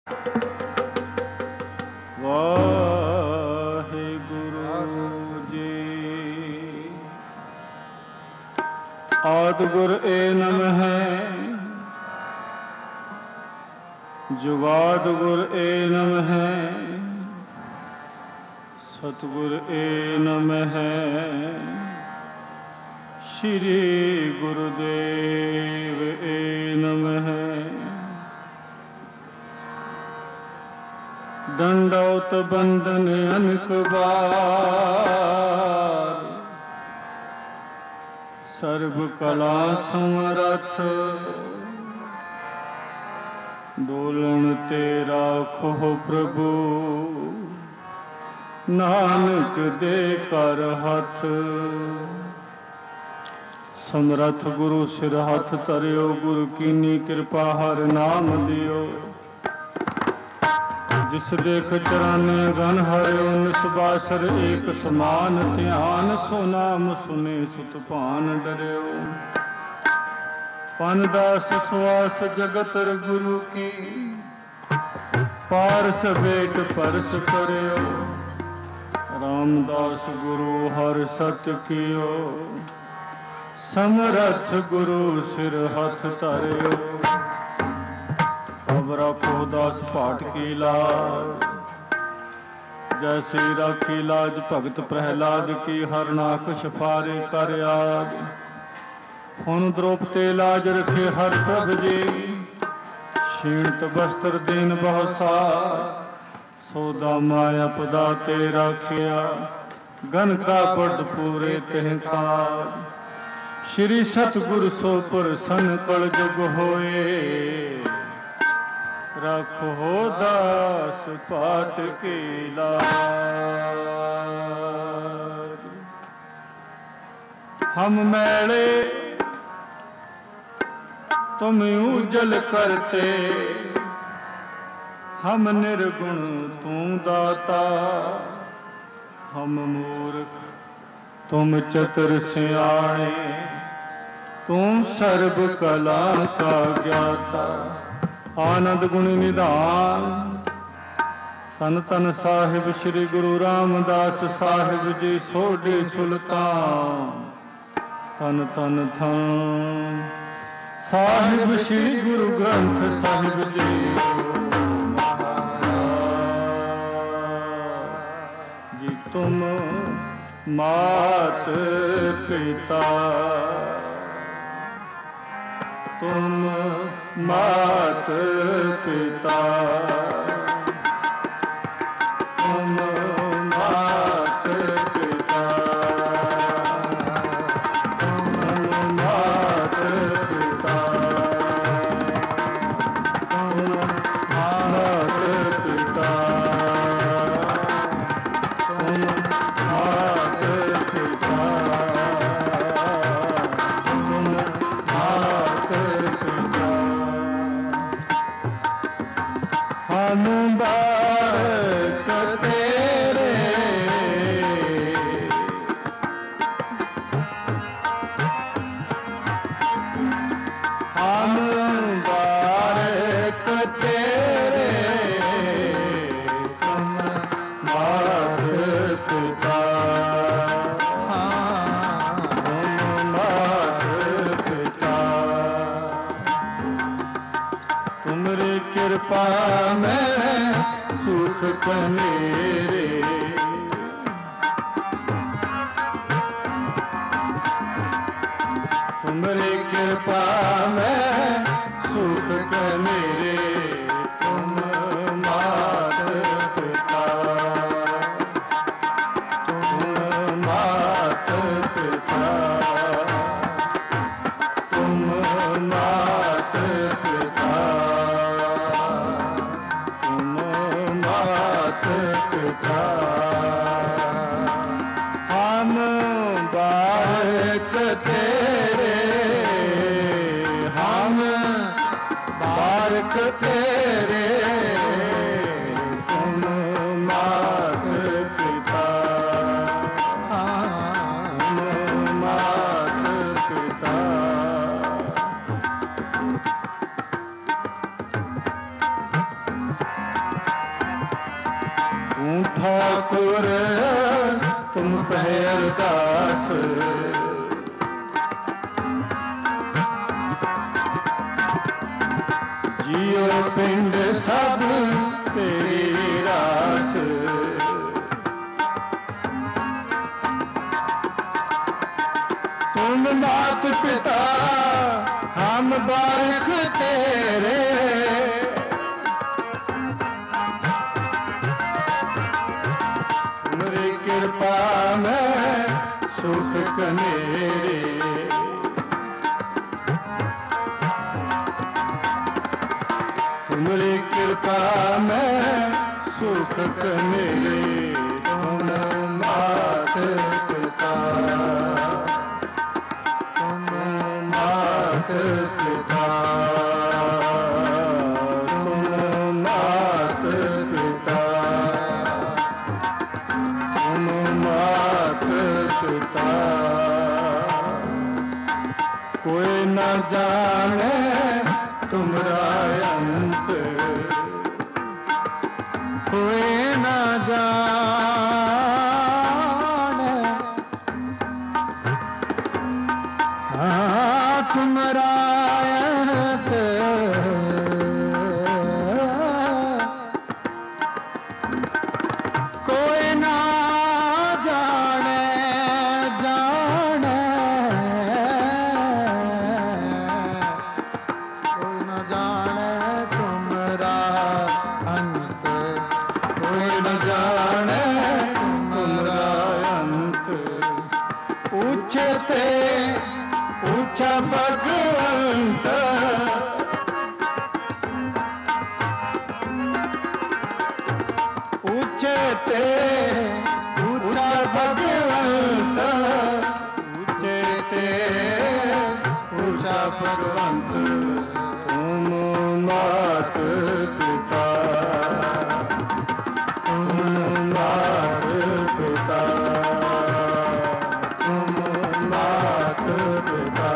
ਵਾਹਿਗੁਰੂ ਜੀ। ਆਦਿ ਗੁਰ ਏਨਮ ਹੈ, ਜੁਗਾਦ ਗੁਰ ਏਨਮ ਹੈ, ਸਤਿਗੁਰ ਏਨਮ ਹੈ, ਸ਼੍ਰੀ ਗੁਰੁਦੇਵ ਏਨਮ ਹੈ। दंडौत बंदन अनक बार, सर्व कला समरथ, डोलन ते राखो प्रभु, नानक दे कर हथ। समरथ गुरु सिर हथ तरियो, गुरु कीनी कृपा हर नाम दियो। जिस देख चराने गन हरियो, निसबासर एक समान ध्यान, सो नाम सुने सुत भान डरियो। पनदास सुआस जगतर गुरु की, पारस बेट परस करियो। रामदास गुरु हर सत्य कियो, समरथ गुरु सिर हथ धरियो। राखो दास पाठ की लाज, जैसी राखी लाज भगत प्रहलाद की। हर नाख सफारे कर याद, हुन द्रोपते लाज रखे हर प्रभ जी। क्षीणत वस्त्र दीन बहुसा, सौदा माया पदा ते राखिया। गन का पद पूरे तिह काज, श्री सतगुर सो प्रसन्न कल जुग होए। रखो दास पाठ की लाज। हम मैले तुम उजल करते, हम निर्गुण तू दाता। हम मूर्ख तुम चतुर सियाणे, तू सर्व कला का ज्ञाता। आनंद गुणी निधान, तन तन साहिब श्री गुरु रामदास साहिब जी सोढे सुल्तान। तन तन थन साहिब श्री गुरु ग्रंथ साहिब जी। जी तुम मात पिता, तुम मात पिता, तुम मात पिता, तुम मात पिता, तुम मात पिता, तुम मात पिता, तुम मात पिता। हम बारक तेरे, हम बारक तेरे, तुम मात पिता, तुम मात पिता। तुमरी कृपा में सुख कनेरे, तुमरी कृपा में सुख कनेरे। तुम मात पिता, तुम मात पिता, तुम मात पिता, तुम मात पिता। हम बारक तेरे, हम ठाकुर तुम पे अरदास, जियो पिंड सब तेरी रास। तुम मात पिता हम बारिक तेरे, तुम्हारी कृपा में सुख कनेरे। तुम्हारी कृपा में सुख कनेरे। तुम मात पिता, तुम मात पिता, तुम मात पिता, तुम मात पिता। कोई न जाने तुम्हारा अंत, कोई न जाने तुम्हारा अंत। कोई न जाने जाने, कोई न जाने तुम्हारा अंत, कोई न जाने तुम्हारा अंत। ऊंचे ते ऊंचा भगवंत, ऊंचे ते ऊंचा भगवंत, ऊंचे ते ऊंचा भगवंत। तुम मात पिता, तुम मात पिता, तुम मात पिता,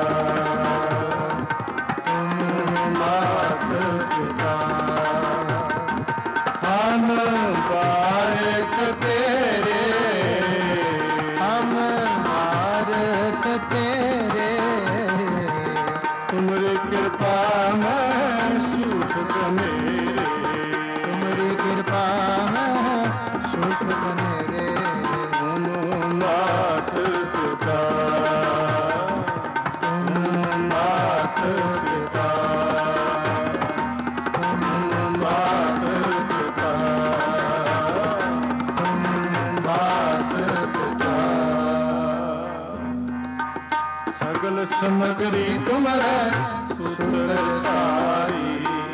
तुम मात पिता। हम बारिक तेरे, हम बारिक तेरे, तुम्हारी कृपा में सुख कनेरे, तुम्हारी कृपा में सुख कनेरे। तुम मात पिता, तुम मात पिता, तुम मात पिता, तुम मात पिता। सगल समग्री तुम्हारे सूत्रधारी,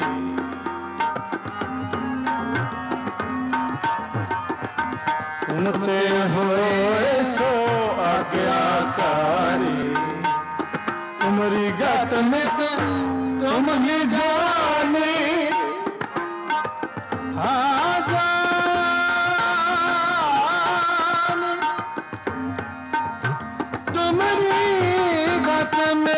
तुमते होए सो आज्ञाकारी। तुम्हारी गत में तुम ही जाने, हाँ जाने। तुम्हारी गत में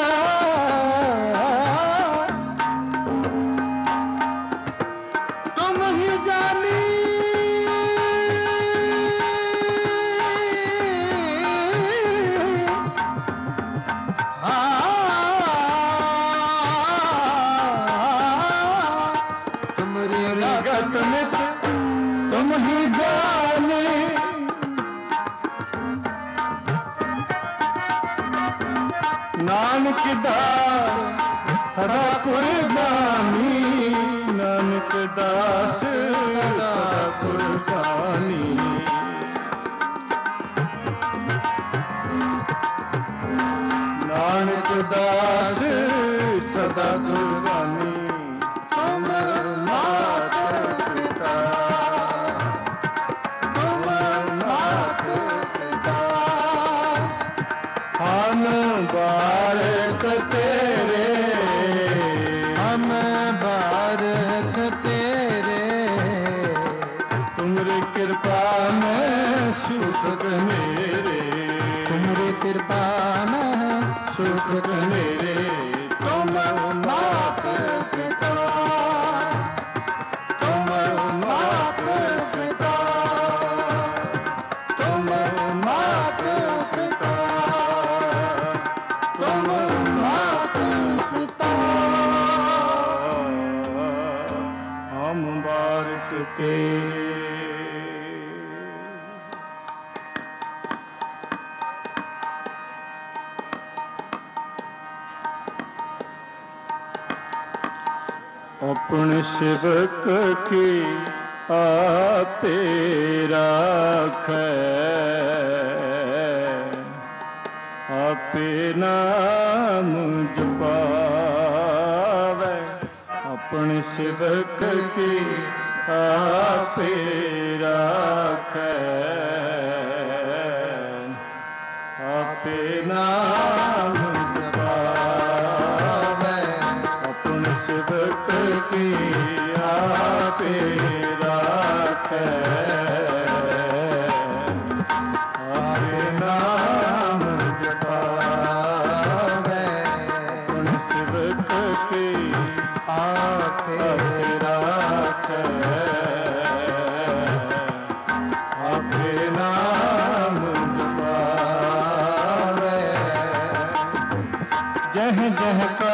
तुम ही जानी। तुम ही जाने, नानक दास सदा कुर्बानी, नानक दास सदा कुर्बानी। नानक दास सदा कुर्बानी। तुम मात पिता, तुम मात पिता, हम बारिक तेरे, हम बारिक तेरे। तुम्हारी कृपा में सुख मेरे, तुम्हारी कृपा में सुख मेरे। तुम मात संसारिक ते अपने सेवक की आपे राखै आपे नाम जपावै अपने सेवक की आपे राखै आपे नाम जपावै अपने सेवक की आपे राखै आपे नाम जपावै अपने सेवक की आपे राखै आपे नाम जपावै जह जह का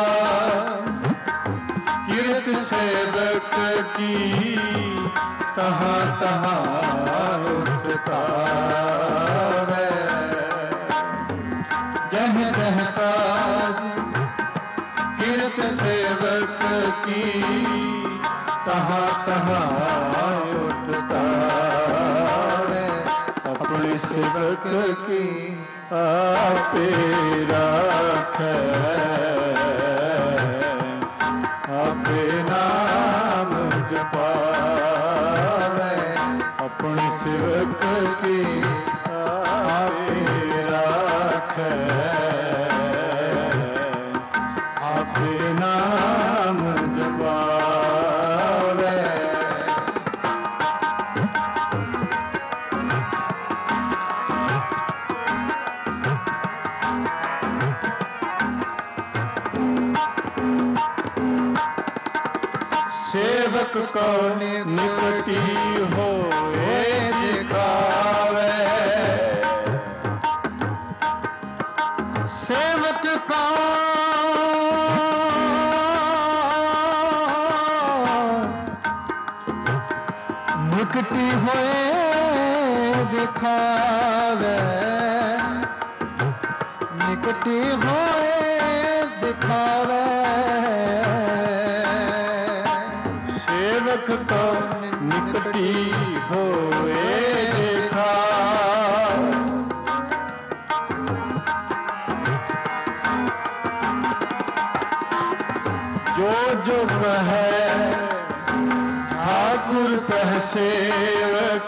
कीर्त सेवक की तहाँ तहाँ उठता है जह जह का कीर्त सेवक की तहाँ तहाँ उठता है अपने सेवक की आपे राखै आपे नाम जपावै अपने सेवक की आपे राखै आपे नाम जपावै सेवक को निकटी होए दिखावे सेवक को निकटी होए दिखावे निकटी होए दिखावे सेवक को निकटी होए देखा जो जो कहे ठाकुर कह सेवक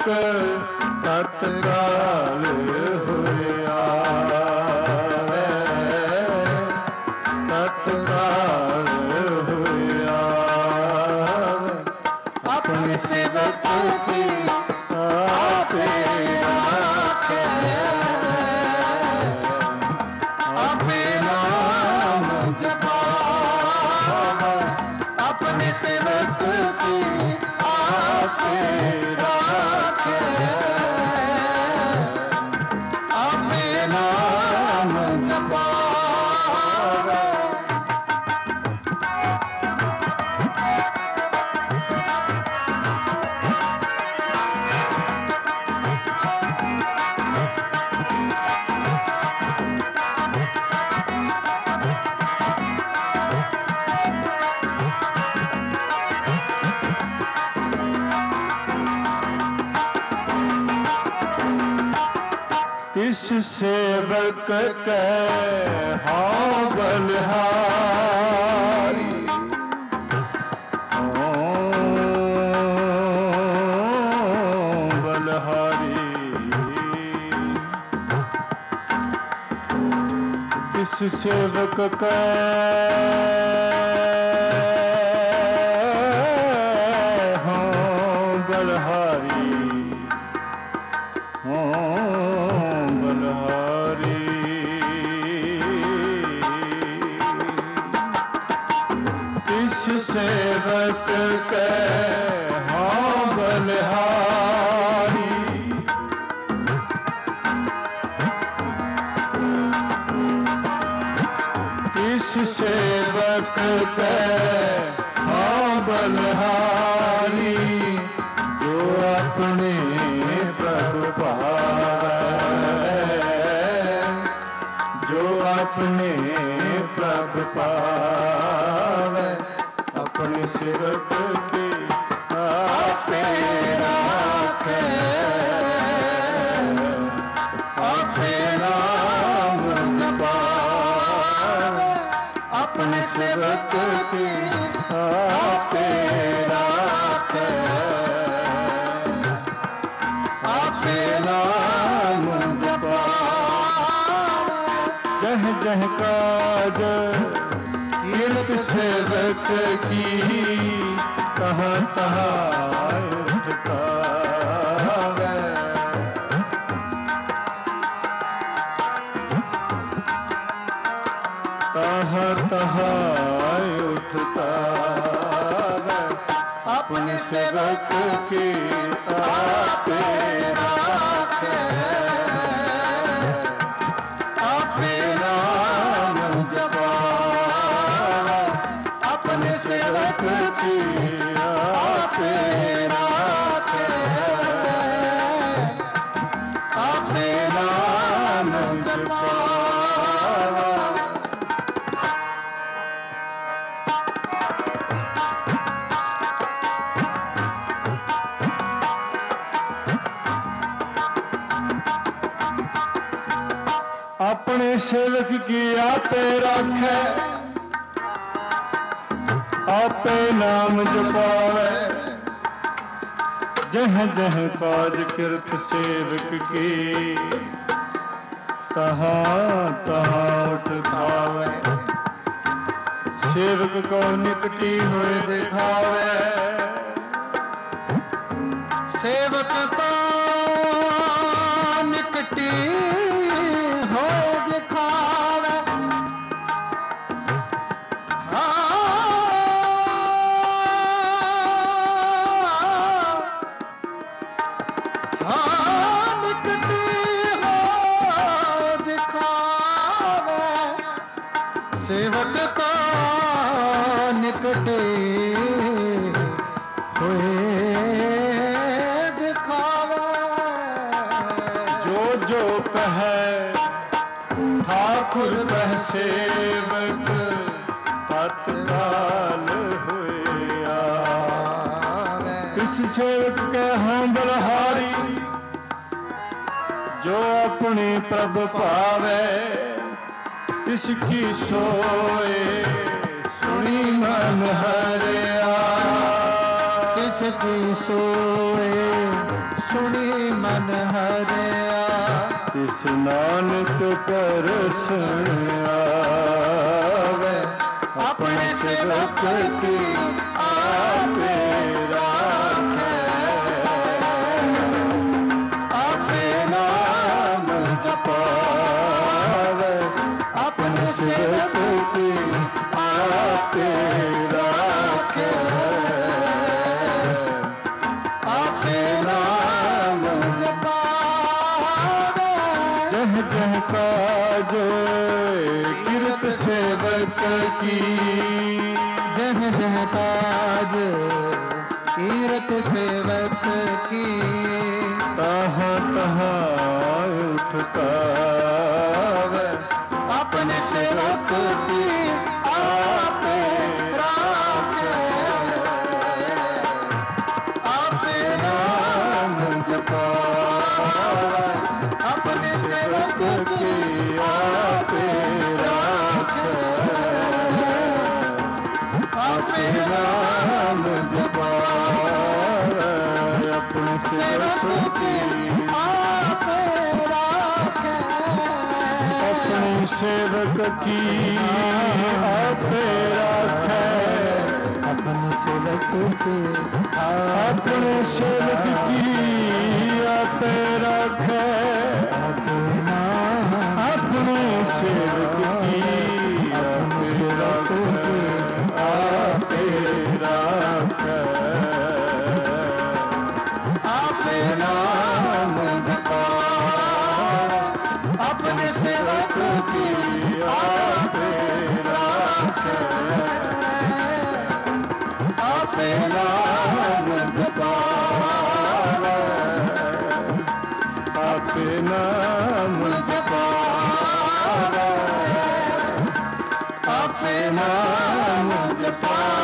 तत्काल होए आवे तत्काल होए आवे अपने सेवक की आपे राखै आपे नाम जपावै अपने सेवक की आपे राखै आपे नाम जपावै इस सेवक के हाँ बलिहारी बलिहारी इस सेवक के हाँ बलिहारी सेवक के हाँ बलिहारी इस सेवक के हाँ बलिहारी जह काज कीर्त सेवक की कहाँ तहाँ उठकावे। तहाँ तहाँ उठकावे अपने सेवक की आपे राखे। आपे नाम जपावे अपने सेवक की आपे राखे। आपे नाम जपावे। अपने सेवक की आपे राखे। आपे नाम जपावे जह जह काज किरत सेवक की तहाँ तहाँ उठ खावे। सेवक को निकटी हुए दिखावे। सेवक को निकटी हो दिखावे। निकटी हो दिखावे। सेवक को निकटे हुए दिखावे। जो जो कहे ठाकुर कह सेवक तत्काल हुए आवे। इस सेवक के हम बलहारी जो अपनी प्रभ पावे। इसकी सोए सुनी मन हरिया। इसकी सोए सुनी मन हरिया। इस नानक पर सुनावे अपने सेवक की आपे राखे। आपे नाम जपावे अपने सेवक की आपे राखे। आपे नाम जपावे जह जह काज किरत सेवक की। जह जह काज कीरत सेवक की तहाँ तहाँ उठकावे अपने सेवक की आपे राखे। आपे नाम जपावे अपने सेवक की आपे राखे। आपे नाम जपावे अपने सेवक की आपे राखे। अपने सेवक की आपे राखे। अपने सेवक की अपने सेवक की आपे राखे। अपने सेवक की अपने सेवक की आपे राखे। आपे नाम जपावे अपने सेवक की आपे राखे। आपे नाम जपावे आपे नाम जपावे आपे नाम जपावे।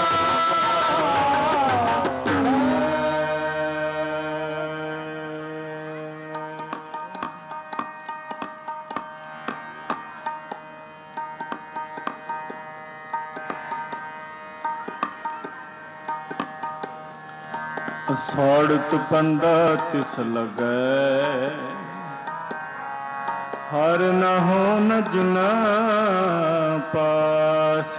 सौड़त पंदा तिस लगै हर न हो न जना पास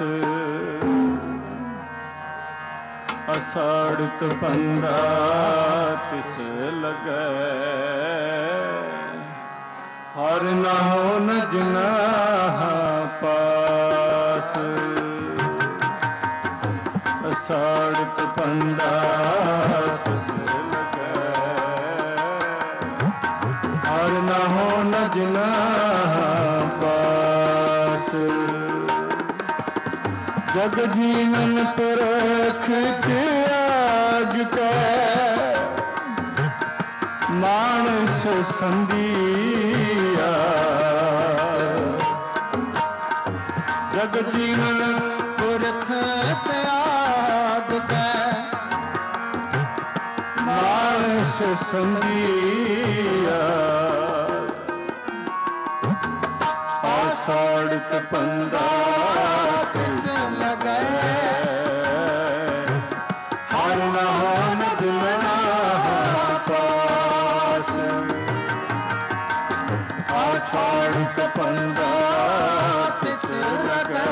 असाड़त पंदा तिस लगे हर न हो न जना पास असाड़त पंदा तिस लगे हर न हो न जना पास जग जीवन परख के आग के मानस संदिया जग जीवन परख के आग के मानस संदिया आषाढ़ पंदा तिस लगे हर न हो न जना पास आषाढ़ पंदा तिस लगे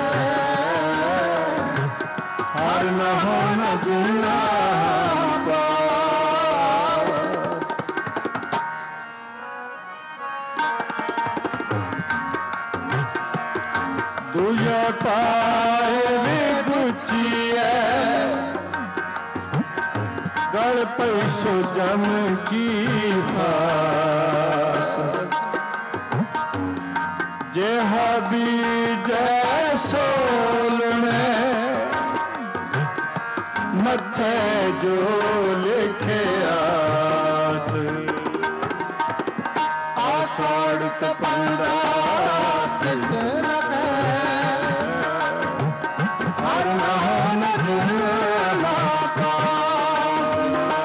हर न हो न जना दुया पाए विगुचिए गड़ पैसो जम की फास जेहा बीज सोल में मथे जो लिखे आस आषाढ़ पंदा तिस लगे हर न हो न जना पास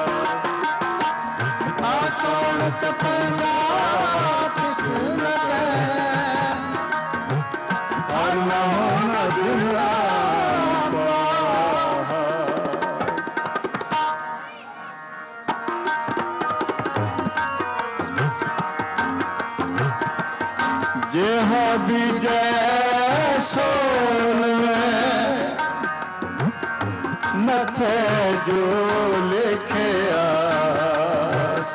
आषाढ़ पंदा तिस लगे हर न हो न जना जेहा विजय सोल में मथे जो लिखे आस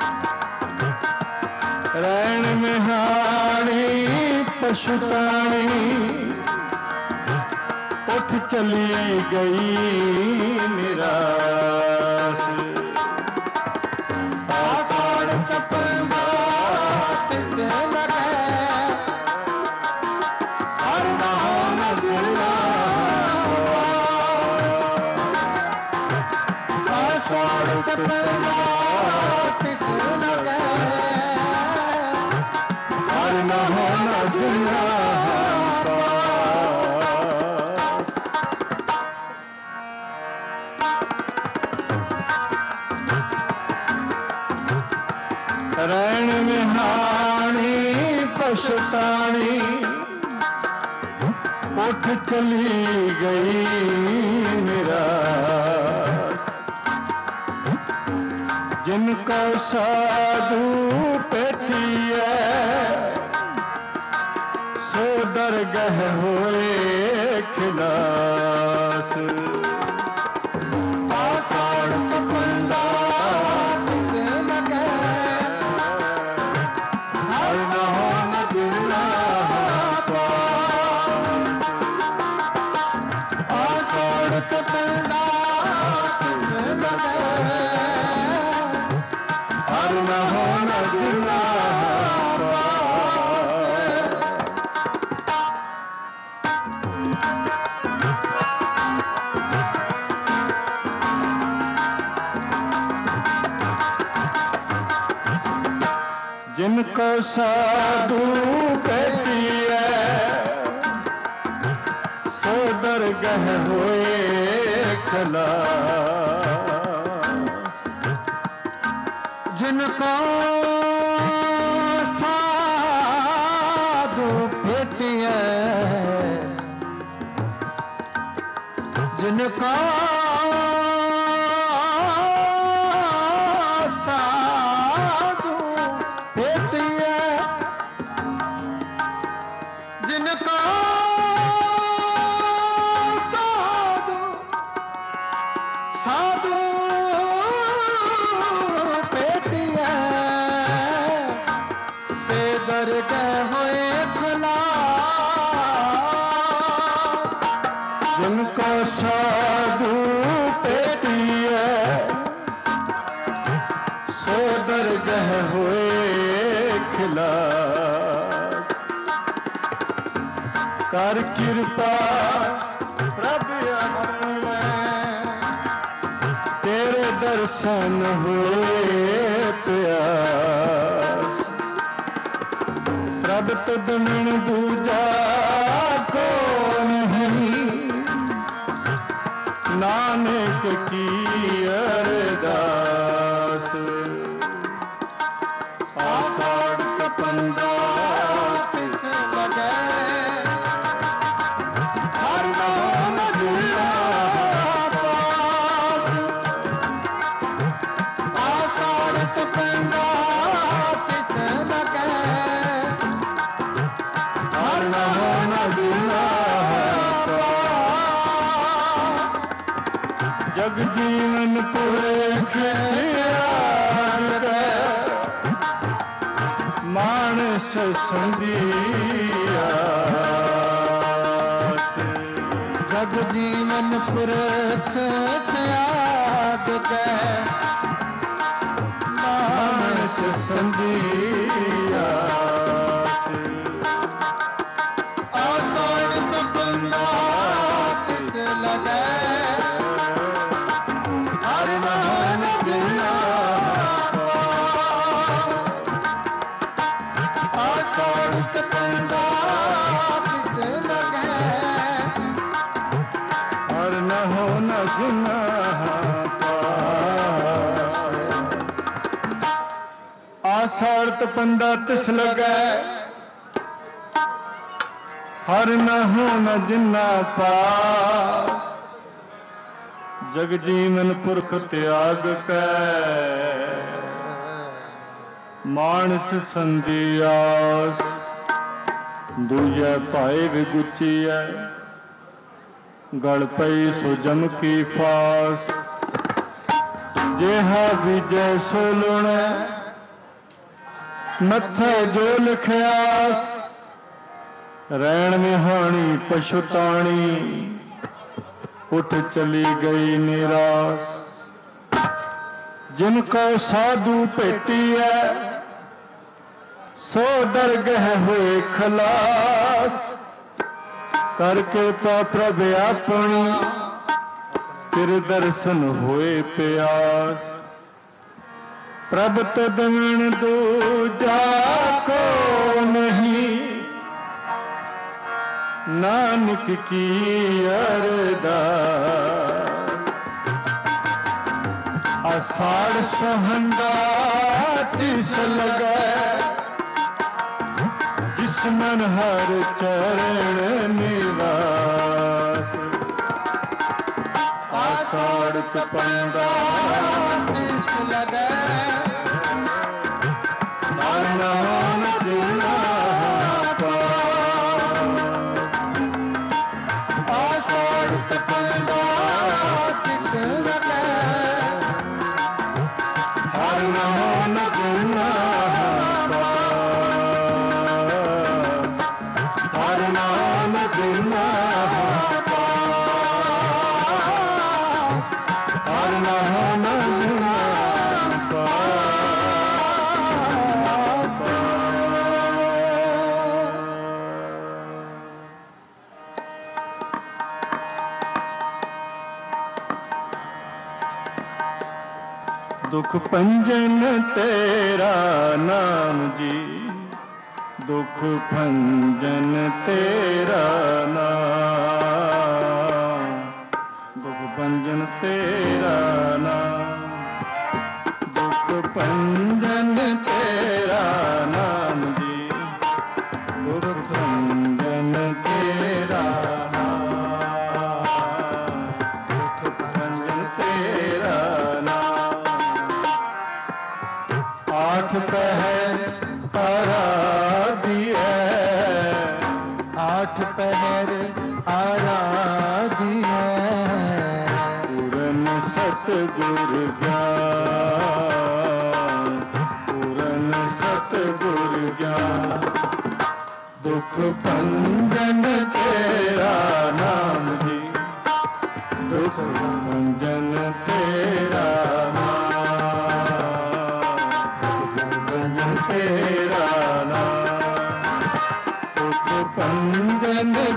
रैन में हाणी पशुताणी उठ चली गई निराश आषाढ़ पंदा तिस लगे हर न हो न जना आषाढ़ पंदा तिस लगे हर न हो न जना रैन में हाणी पशुताणी उठ चली गई निराश जिनको साधु पेटिए सो दरगह होए खिलास आषाढ़ पंदा तिस लगे हर न हो न जना पास आषाढ़ पंदा तिस लगे हर न हो न जना जिनको साधु कहतिए सो दरगह होए खलास जिनको साधु कहतिए जिनको गए होए खलास। जिनको साधु पेटिए सो दरगह हुए खिलास। कर कृपा प्रभु अमर में तेरे दर्शन हुए प्यास। प्रभ तुद मिन दूजा को नहीं नानक की अरदास। आषाढ़ तपंदा तिस लगे हर नाम जुला पास। आषाढ़ तपंदा तिस लगे हर नाम जुला जग जीवन पुरख मानस संदियास। जग जीवन पुरख त्याग गए मानस संदियास। आषाढ़ तपंदा तिस लगे हर नाम जुला आषाढ़ तपंदा तिस लगे हर न हो न जुना पास। आषाढ़ तपंदा तिस लगे हर न हो न जिन्ना पास। जग जीवन पुरख त्याग कै मानस संदियास। दूजे पाए विगुचिया गल पई सो जम की फास। जेहा विजय सो लुणे मथे जो लिखयास। रैण मिहानी पशुताणी उठ चली गई निराश। जिनको साधु पेटी है सो दरगह हुए खलास। करके प्रभ अपनी फिर दर्शन हुए प्यास। प्रभ तुद मिन दूजा को नहीं नानक की अरदास। आषाढ़ सोहंदा तिस लगे जिस मन हर चरण निवास। आषाढ़ तपंदा तिस लगे हर नाम जुला पास। आषाढ़ तपंदा तिस लगे हर नाम जुला पास। हर नाम जुला पास। हर नाम जुला दुख भंजन तेरा नाम जी। दुख भंजन तेरा नाम। दुख भंजन तेरा नाम। दुख भंजन तेरा नाम जी। दुख भंजन तेरा नाम। दुख भंजन तेरा नाम। आठ पहर आराधिए। आठ पहर आराधिए पूरन सतगुर ज्ञान। पूरन सतगुर ज्ञान।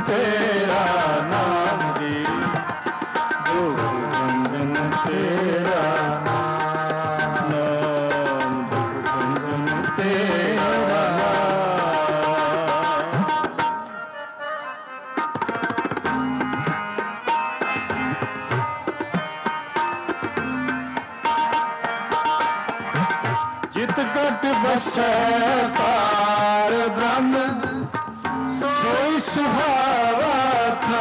तेरा नाम जी, दुख भंजन तेरा नाम, दुख भंजन तेरा नाम। चित घट बसै पार ब्रह्म, सोई सुहावा था।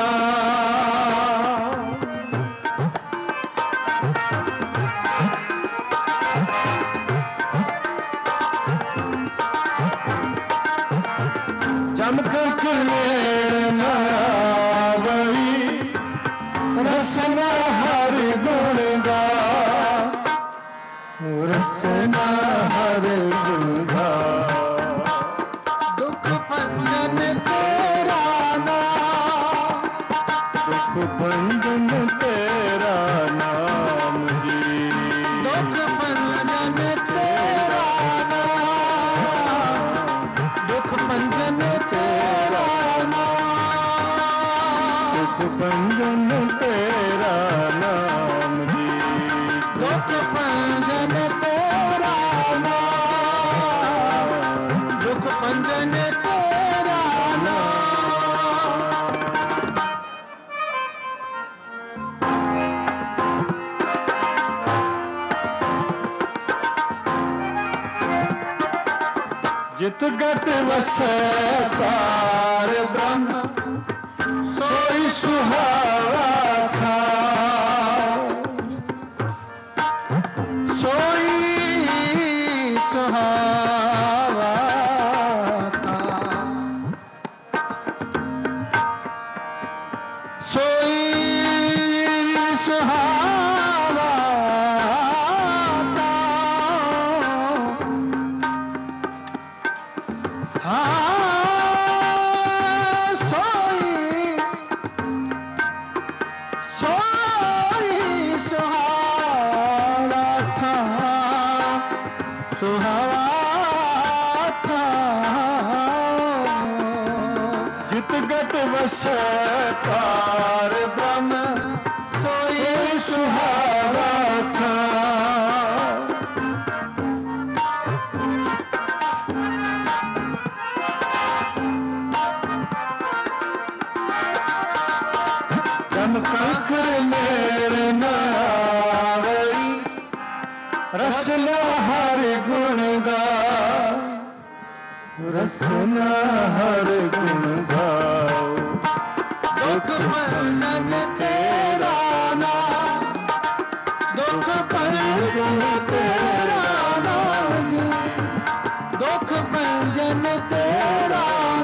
चमकर किलेर न आवई, रसना हर गुण गा, रसना हर गुण गा। दुख भंजन तेरा नाम, दुख भंजन तेरा नाम जी, दुख भंजन तेरा नाम, दुख भंजन तेरा नाम, दुख भंजन तेरा नाम जी, दुख भंजन तेरा नाम, दुख भंजन तेरा नाम। जित गत वसै पार ब्रह्म, सोई सुहावा था। सोई सुहावा था, सोई सुहावा था। हाँ सोई सुहावा था, सुहावा था। जित गत वसै पार ब्रह्म, सोई सुहावा था। चमकर मेर न आवई, रसना हर गुण गा, रसना हर गुण गाओ। दुख भंजन तेरा नाम, दुख भंजन तेरा नाम जी, दुख भंजन तेरा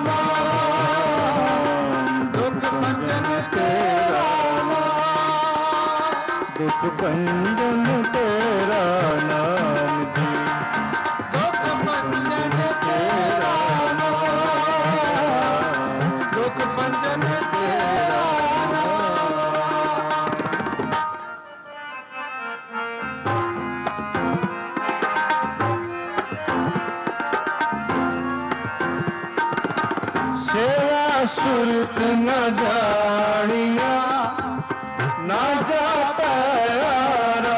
नाम, दुख भंजन तेरा नाम, दुख भंजन तेरा नाम जी, दुख भंजन तेरा नाम, दुख भंजन तेरा नाम। सेवा सुरत न जानिया, ना जाता यारा।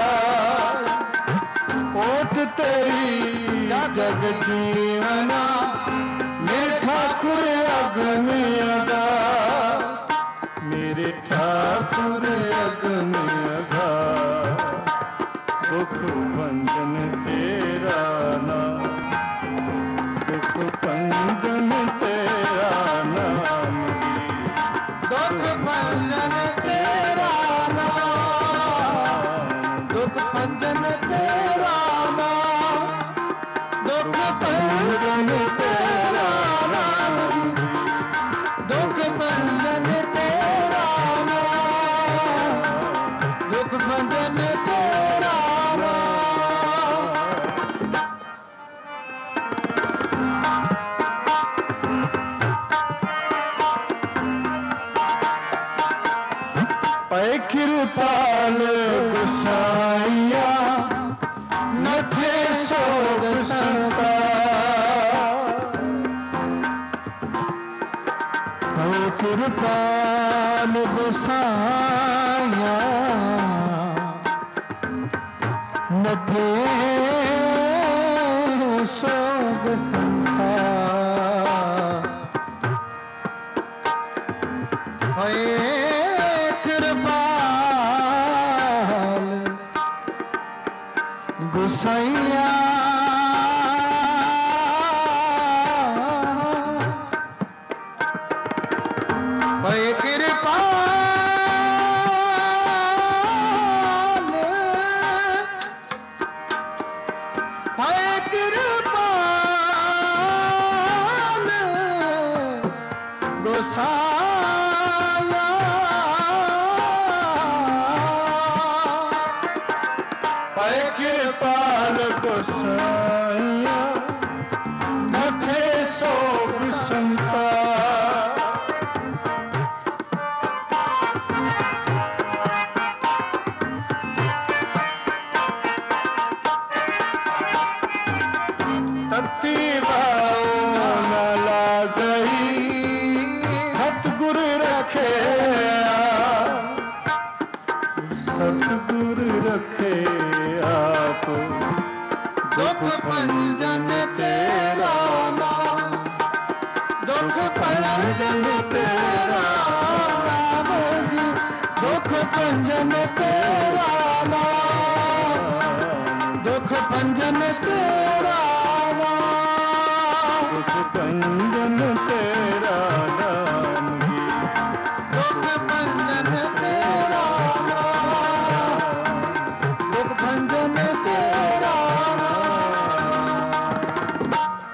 ओट तेरी जग जीवना, मेरे ठाकुर अग्नि अगा, मेरे ठाकुर अग्नि अगा। दुख भंजन तेरा नाम, दुख भंजन तेरा नाम जी, दुख भंजन तेरा नाम, दुख भंजन तेरा नाम, दुख भंजन तेरा नाम, दुख भंजन तेरा नाम, दुख भंजन तेरा नाम। पै कृपाल गुसाइया, नथे सोग संता। कृपाल गोसाया नठे सोग संता होए कृपाल गोसाया होए कृपाल होए कृपाल गोसाया होए कृपाल गोसाइया नठे सोग संता तत्ती बाओ न लागई सतगुर रखे सतगुर रखे आप दुख भंजन तेरा नाम दुख भंजन तेरा नाम जी दुख भंजन तेरा नाम दुख भंजन तेरा नाम दुख भंजन तेरा नाम जी दुख भंजन तेरा नाम दुख भंजन तेरा नाम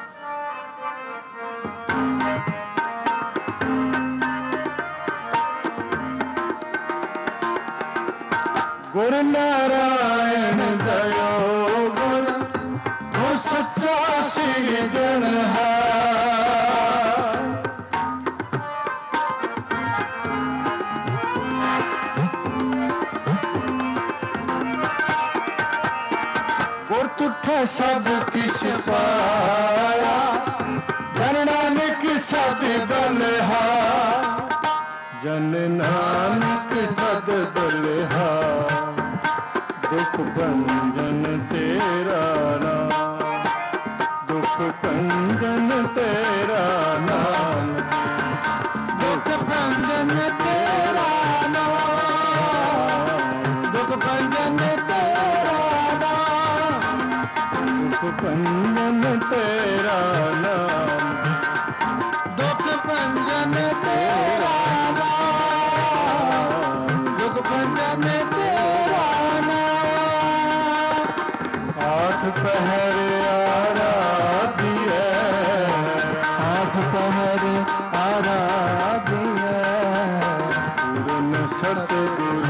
गुर नारायण दयो गुर वो सच्चा सिरजनहार गुर तुठे सब किछ पाया जन नानक सद बलहार जन नानक सद बलहार दुख भंजन तेरा नाम दुख भंजन तेरा नाम दुख भंजन तेरा नाम दुख भंजन तेरा नाम दुख भंजन तेरा नाम दुख भंजन तेरा नाम दुख भंजन तेरा नाम आठ पहर आराधिए आठ पहर आराधिए पूरन सतगुर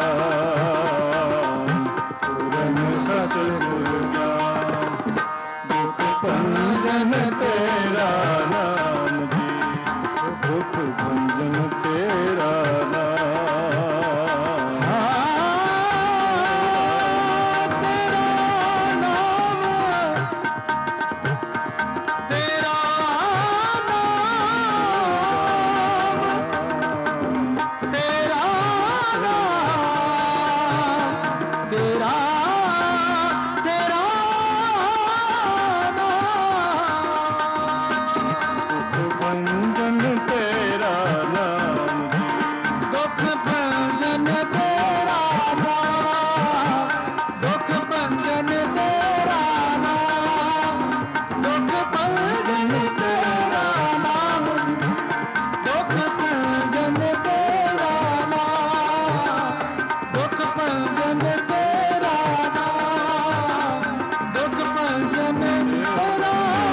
ज्ञान पूरन सतगुर ज्ञान दुख भंजन तेरा नाम जी दुख भंजन तेरा नाम तेरा नाम तेरा नाम तेरा नाम तेरा तेरा नाम दुख भंजन तेरा नाम जी दुख भंजन तेरा नाम दुख भंजन तेरा नाम दुख भंजन तेरा नाम दुख भंजन तेरा नाम दुख भंजन तेरा नाम दुख भंजन तेरा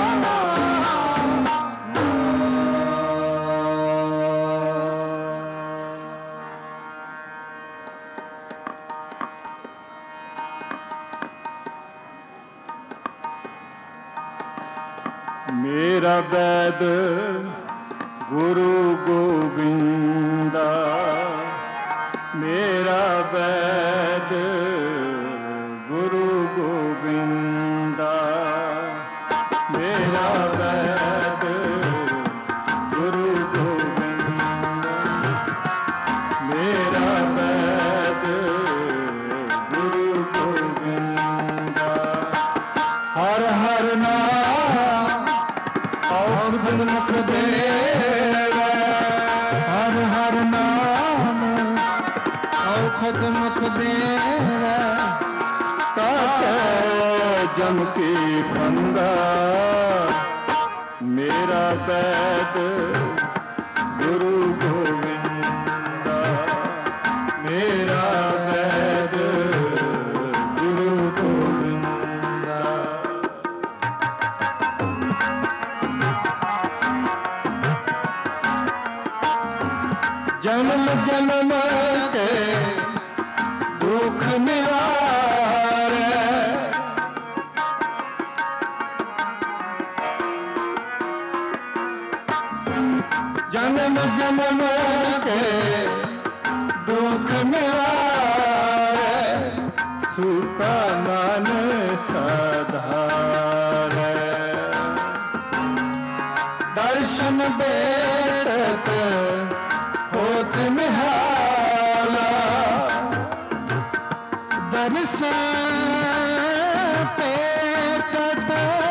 मेरा वैद गुरु गोविंदा मेरा वैद गुरु गोविंदा मेरा वैद गुरु गोविंदा जम की फंदा मेरा वैद गुरु गोविंदा मेरा वैद गुरु गोविंदा। जन्म जन्म के दुख निवारे जन्म जन्म के दुख निवारे सूखा मन सधारे दर्शन बेटत होत निहाला दर्शन पेटत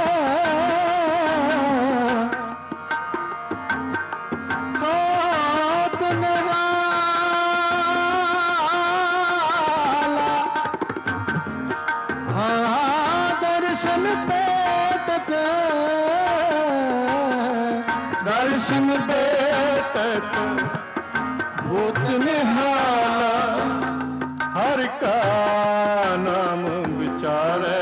होत निहाला। हाँ दर्शन पेटत दर्शन पेटत होत निहाला हर का नाम विचारे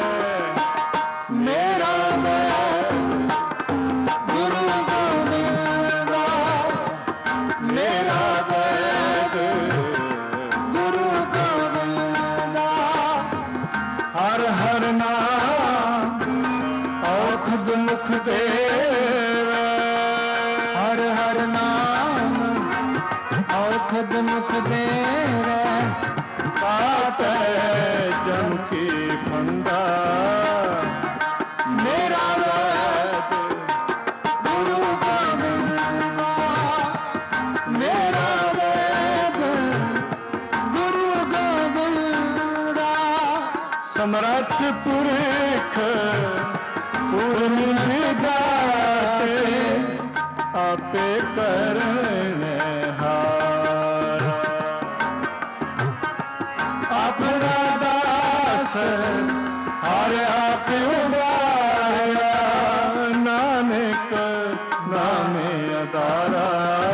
मेरा वैद गुरु गोविंदा मेरा वैद गुरु गोविंदा। हर हर नाम औखद मुख देवे हर हर नाम औखद मुख देवे काटे जम की फंदा मेरा वैद गुरु गोविंदा मेरा वैद गुरु गोविंदा। समरथ पुरख पूर्ण विधाते आपे करने हारा अपना दास हर आप उबारा नानक नामे अदारा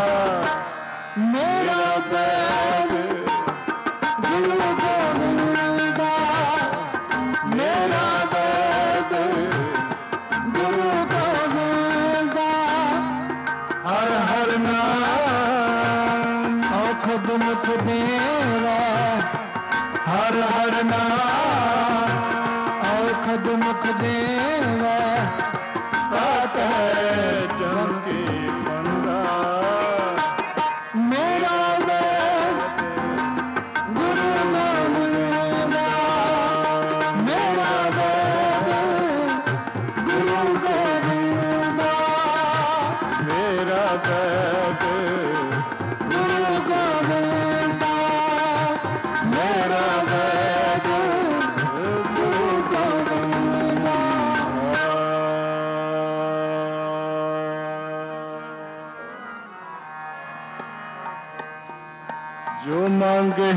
मेरा वैद गुरु गोविंदा मेरा वैद गुरु गोविंदा। हर हर नाम औखद मुख देवा हर हर नाम औखद मुख देवा काटे जम की फंदा मेरा वैद गुरु गोविंदा मेरा वैद गुरु गोविंदा मेरा वैद गुरु गोविंदा मेरा वैद गुरु गोविंदा। जो मांगे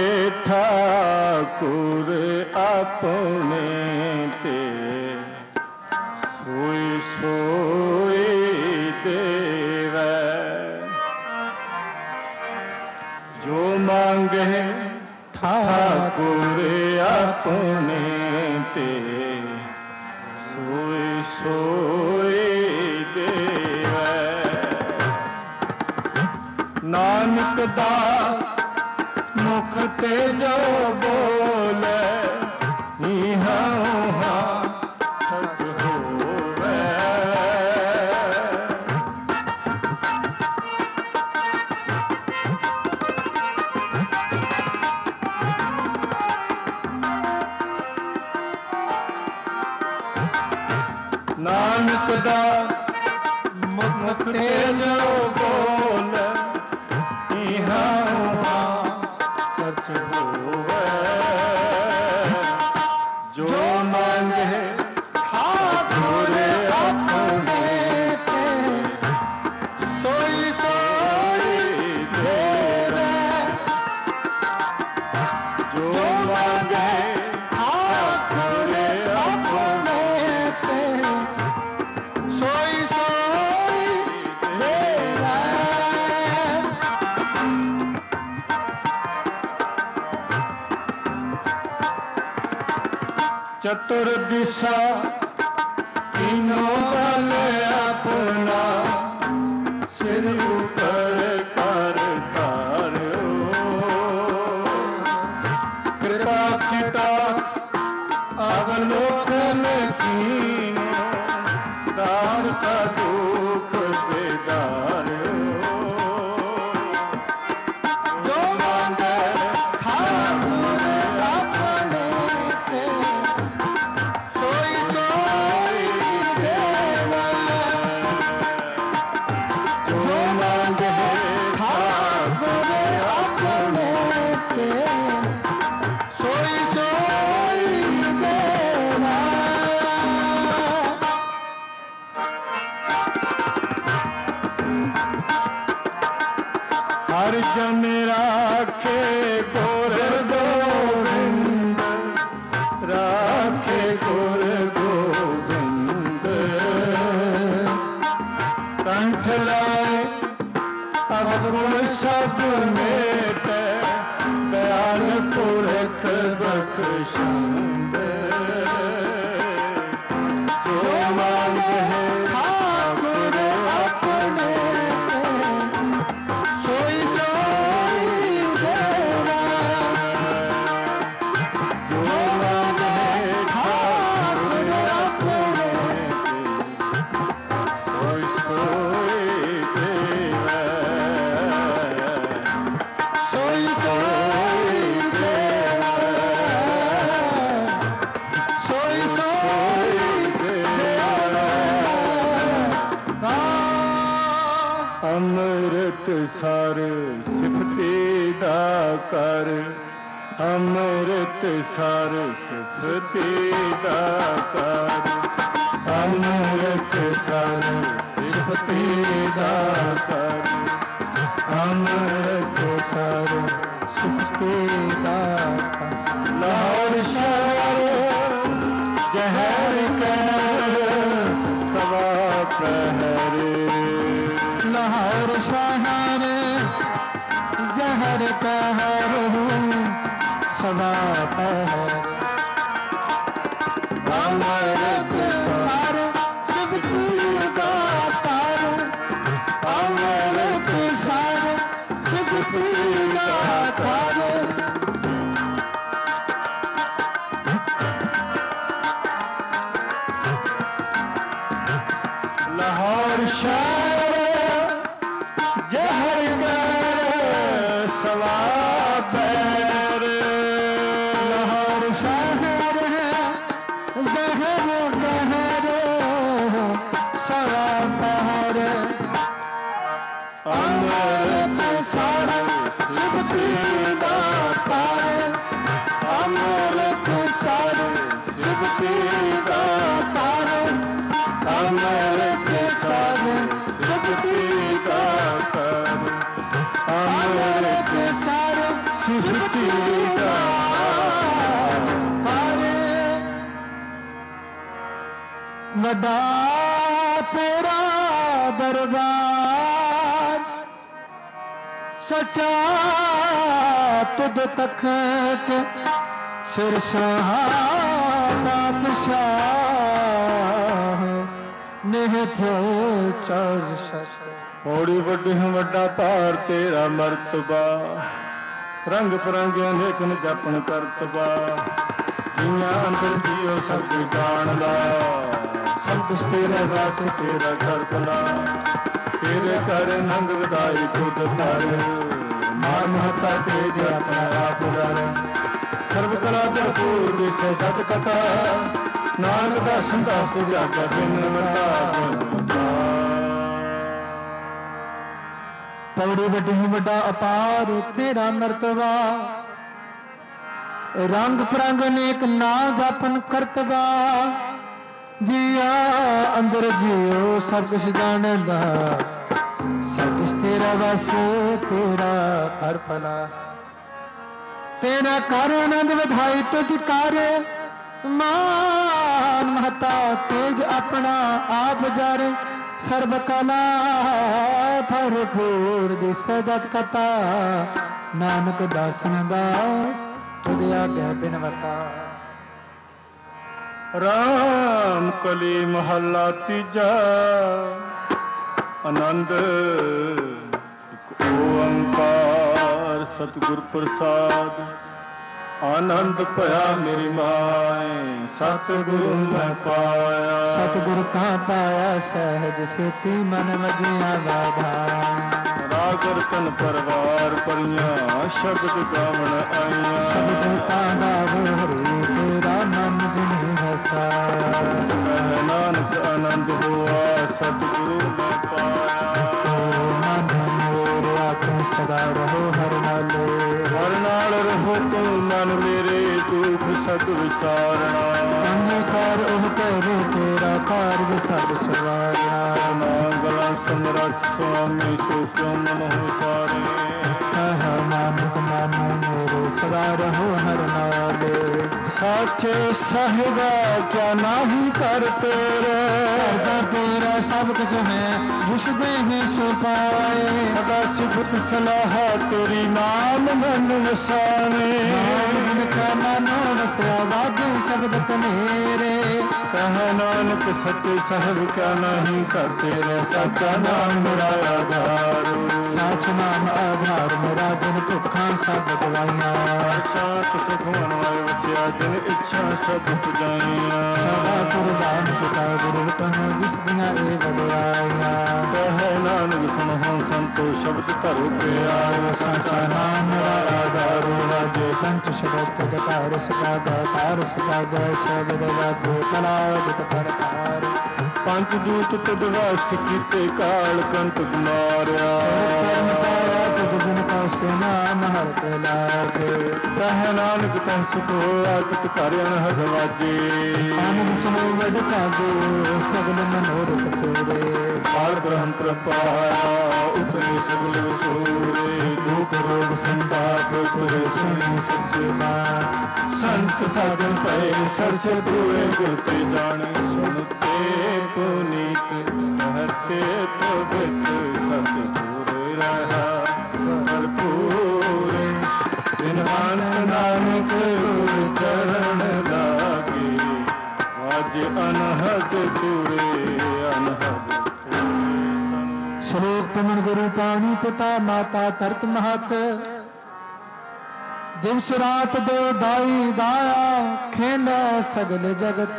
ठाकुर अपने ते सोई सोई देवै जो मांगे ठाकुर अपने ते सोई सोई देवै। नानक दास मुख ते जो बोले इहाँ उहाँ सच होवे। नानक दास मुख ते जो बोले इहाँ उहाँ सच होवे। जो मांगे ठाकुर अपने ते सोई सोई देवे। जो मांगे ठाकुर अपने चतुर दिशा तीनों बल अपना सिर ऊपर कर तारो कृपा किता अवलोकन कीनो दास का दुख बेदारो जो मांगे ठाकुर अपने के सोई सोई देवा जो मांगे ठाकुर अपने के सोई सोई देवा हर जन राखे गुर गोविंद राखे गुर गोविंद कंठ लाए अवगुण सब मेट दयाल पुरख बख्शंद जो मांगे ठाकुर अपने सोई सोई देवा जो मांगे ठाकुर अपने सोई सोई देवा सोई सोई देवा सोई सोई देवा अमृत सर सिफते दा कर अमृत सर सिफते दा कर अमृत सर सिफते दा कर अमृत सर सिफते दा कर लाहौर शहर जहर कर सवा प्रहर लाहौर शहर जहर कहर सदा पहर अमृत सर सिफते दा कर अमृत सर सिफते दा कर लाहौर शहर जहर कर सवा पैर लाहौर शहर जहर कहर सवा पैर अमृत सर सिफते दा कर अमृत सर सिफते दा कर अमृत सर सिफते दा कर अमृत सर सिफते दा कर वड्डा तेरा दरबार सच्चा तुद तखत सिर पातशाह निहत चौर होड़ी वड्डी वड्डा भार तेरा मरतबा रंग परंग अनेकन जपन करतबा जिया अंदर जियो सब जानदा सब तेरे रस तेरा करपना तेरे कर नंग विदाई खुद कर मार महता तेज अपना आप डर सर्व कला भरपूर दिसे जत कथा नानक दर्शन दास जागा बिन मता पौड़ी वड्डी वड्डा अपार तेरा मर्तबा रंग परंग अनेक ना जापन करतबा जिया अंदर जियो सब कुछ जानदा सब कुछ तेरा बस तेरा हर फला तेरा कर आनंद विधाई तुझ कर मान महता तेज अपना आप जारे सर्व कला भरपूर दिस जत कथा नानक दासन दास तुझ आज्ञा बिनवता ਰਾਮ ਕਲੀ ਮਹੱਲਾ ਤੀਜਾ। ਆਨੰਦ ਇੱਕ ਓੰਕਾਰ ਸਤਿਗੁਰ ਪ੍ਰਸਾਦ। ਆਨੰਦ ਭਇਆ ਮੇਰੀ ਮਾਏ ਸਤਿਗੁਰੂ ਮੈਂ ਪਾਇਆ। ਸਤਿਗੁਰ ਤਾਂ ਪਾਇਆ ਸਹਿਜ ਸੇਤੀ ਮਨ ਵਜਿਆ ਵਾਧਾਇਆ। ਰਾਗਰ ਤਨ ਪਰਵਾਰ ਪਰੀਆਂ ਸ਼ਬਦ ਗਾਵਣ ਆਈਆਂ। ਸਬਦ ਤਾਂ ਗਾਵੋ ਹਰੀ ਤੇਰਾ ਮਨ ਜਿਨੇ ਵਸਾਇਆ। ਕਹਿ ਨਾਨਕ ਆਨੰਦ ਹੋਆ ਸਤਿਗੁਰੂ ਮੈਂ ਪਾਇਆ। ਮਨ ਮੋਰ ਆਖੋ ਸਦਾ ਰਹੋ ਹਰ ਨਾਲੇ। ਹਰ ਨਾਲ ਰਹੋ ਤੂੰ ਮਨ ਮੇਰੇ ਦੁਖ ਸਤ ਵਿਸਾਰਣਾ। ਅੰਨ ਕਰ ਉਹ ਕਰੋ ਤੇਰਾ ਕਾਰਜ ਸਭ ਸਵਾਰਣਾ। ਗਲਾ ਸਮਰੱਥ ਸੁਆਮੀ ਸੋ ਕਿਉ ਮਨ ਹੋ ਸਾਰੇ। ਕਹ ਨਾਨਕ ਮਨ ਮੇਰੇ ਸਦਾ ਰਹੋ ਹਰ ਨਾਲੇ। ਸਾਚੇ ਸਾਹਿਬਾ ਕਿਆ ਨਾਹੀ ਕਰ ਤੇਰੇ। ਕਰਦਾ ਤੇਰਾ ਸਭ ਕੁਝ ਹੈ ਜਿਸ ਦੇ ਸੋ ਪਾਏ। ਸਦਾ ਸਿਫਤ ਸਲਾਹ ਤੇਰੀ ਨਾਮ ਮਨ ਵਸਾਵੇ। ਨਾਮ ਕਾ ਮਨੋ ਵਸਿਆ ਵਾਜੇ ਸ਼ਬਦ ਕਨੇਰੇ। ਕਹਿ ਨਾਨਕ ਸੱਚੇ ਸਾਹਿਬ ਕਿਆ ਨਾਹੀ ਕਰ ਤੇਰੇ। ਸਾਚਾ ਨਾਮ ਮੇਰਾ ਆਧਾਰ। ਸਾਚ ਨਾਮ ਆਧਾਰ ਮੇਰਾ ਦਿਨ ਭੁੱਖਾਂ ਸਭ ਗਵਾਈਆਂ। ਸ਼ਾਂਤ ਸੁਖ ਮਨ ਵਾਇ ਵਸਿਆ ਜਿਨ ਇੱਛਾ ਸਭ ਪੁਜਾਈਆਂ। ਸਦਾ ਕੁਰਬਾਨ ਪਿਤਾ ਗੁਰੂ ਕਹੋ ਜਿਸ ਦੀਆਂ ਇਹ ਵਡਿਆਈਆਂ। ਕਹਿ ਨਾਨਕ ਸੁਣੋ ਸੰਤੋ ਸ਼ਬਦ ਧਰੋ ਪਿਆਰ। ਸਾਚਾ ਨਾਮ ਮੇਰਾ ਆਧਾਰ ਵਾਜੇ ਪੰਚ ਸ਼ਬਦ ਤਦ ਘਰ ਸਪਾਗਾ ਕਾਰ ਸਪਾਗਾ ਸ਼ਬਦ ਵਾਜੇ ਕਲਾ ਜਿਤ ਪ੍ਰਕਾਰ। ਪੰਜ ਦੂਤ ਤਦ ਵਸ ਕੀਤੇ ਕਾਲ ਕੰਟਕ ਮਾਰਿਆ। ਕਰਮ ਪਾਇਆ ਤੁਧ ਗੁਣ ਪਾਸੇ ਨਾਮ ਹਰ ਤੇ ਲਾਗੇ। ਕਹਿ ਨਾਨਕ ਤੈ ਸੁਖ ਹੋਆ ਤਿਤ ਘਰ ਅਨਹਦ ਵਾਜੇ। ਆਨੰਦ ਸੁਨੋ ਵਡ ਭਾਗੋ ਸਗਲ ਮਨੋਰਥ ਤੇਰੇ। ਪਾਰ ਬ੍ਰਹਮ ਪ੍ਰਪਾਇਆ ਉਤਰੇ ਸਗਲ ਵਿਸੂਰੇ। ਦੁਖ ਰੋਗ ਸੰਤਾਪ ਤੁਰੇ ਸੁਣੀ ਸੱਚੇ ਬਾਤ। ਸੰਤ ਸਾਧਨ ਪਏ ਸਰਸੇ ਤੂਏ ਗੁਰ ਤੇ ਜਾਣੇ। ਸੁਣਤੇ ਪੁਨੀਤ ਕਹਤੇ ਤੋ ਬਿਤ ਸਤਿਗੁਰ ਰਹਾ ਭਰਪੂਰ। ਬਿਨਵਾਨ ਨਾਨਕ ਗੁਰ ਚਰਨ ਲਾਗੇ। ਅੱਜ ਅਨਹਦ ਤੁਰੇ ਅਨਹਦ। ਸ਼ਲੋਕ ਪਵਨ ਗੁਰੂ ਪਾਣੀ ਪਿਤਾ ਮਾਤਾ ਤਰਤ ਮਹਤ। ਦਿਵਸ ਰਾਤ ਦੋ ਦਾਈ ਦਾਇਆ ਖੇਲੇ ਸਗਲ ਜਗਤ।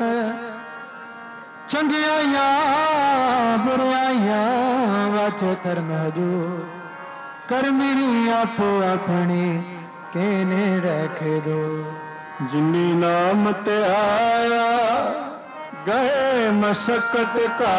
ਚੰਗਿਆਈਆਂ ਬੁਰਾਈਆਂ ਵਾਚੋ ਧਰਮ ਹਜੂ। ਕਰਮੀ ਆਪੋ ਆਪਣੀ ਕੇਨੇ ਰਖੇ ਦੋ। ਜਿਨੀ ਨਾਮ ਤੇ ਆਇਆ ਗਏ ਮਸਕਤ ਕਾ।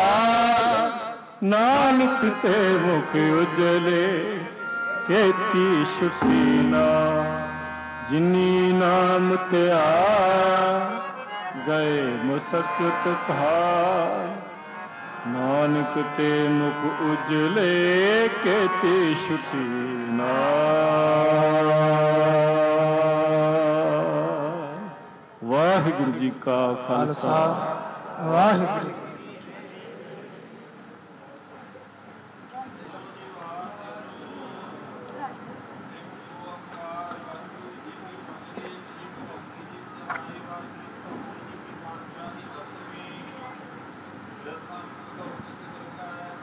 ਨਾਨਕ ਤੇ ਮੁਖ ਉਜਲੇ ਕੀਤੀ ਛੁਟੀ ਨਾ। ਜਿਨੀ ਨਾਮ ਤੇ ਆਇਆ ਗਏ ਮਸਕਤ ਕਾ। ਨਾਨਕ ਤੇ ਮੁਖ ਉਜਲੇ ਕੀਤੀ ਛੁਟੀ ਨਾ। ਵਾਹਿਗੁਰੂ ਜੀ ਕਾ ਖਾਲਸਾ ਵਾਹਿਗੁਰੂ।